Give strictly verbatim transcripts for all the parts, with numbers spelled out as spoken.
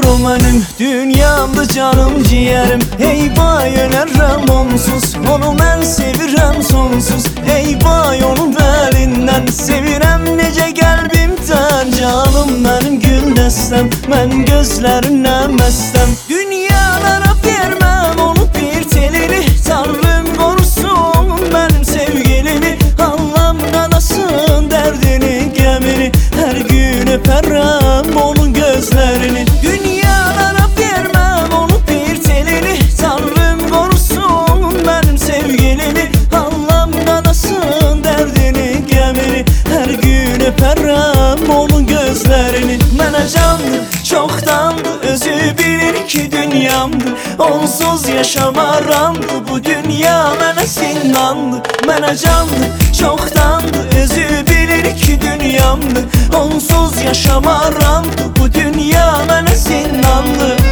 o mənim dünyamda canım ciğerim. Hey vay önərəm onsuz, onu mən sevirəm sonsuz. Hey vay onun əlindən sevirəm necə qəlbimdən. Canım mənim gül dəstəm, mən gözlərindən məstəm. Dünyalara verməm onu bir telini, Tanrım qorusun mənim sevgilimi. Allah'ım anasın dərdini, qəmini, hər gün öpərəm onun gözlərini. Dünyalara verməm onu bir telini, Tanrım qorusun mənim sevgilimi. Allah'ım anasın dərdini, qəmini, hər gün öpərəm onun gözlərini. Mənə candır, çoxdandır, özü bilir ki dünyamdır. Onsuz yaşamaramdır, bu dünya mənə zindandır. Mənə candır, çoxdandır, özü bilir ki dünyamdır. Onsuz yaşamaramdır, bu dünya mənə zindandır.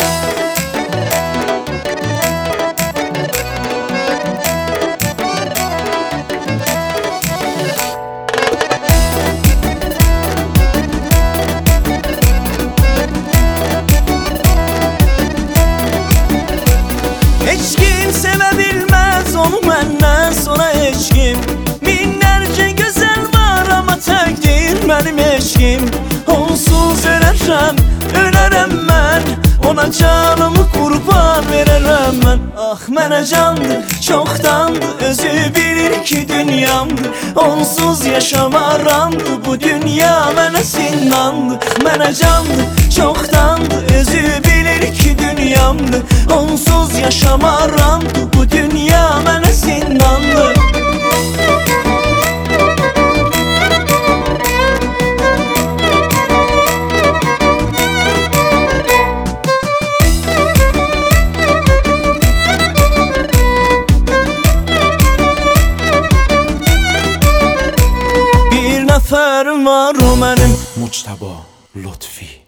Heç kim sevə bilməz onu məndən sonra heç kim. Minlərcə gözəl var amma təkdir mənim eşqim. Onsuz ölərəm, ölərəm mən, ona canımı qurban verərəm mən. Ah mənə candır, çoxdandır, özü bilir ki dünyamdır. Onsuz yaşamaramdır, bu dünya mənə zindandır. Mənə candır, çoxdandır, özü bilir ki dünyamdır. Onsuz yaşamaramdır, bu dünya mənə zindandır. Bir nəfərim var o mənim, Muçtaba Lutfi.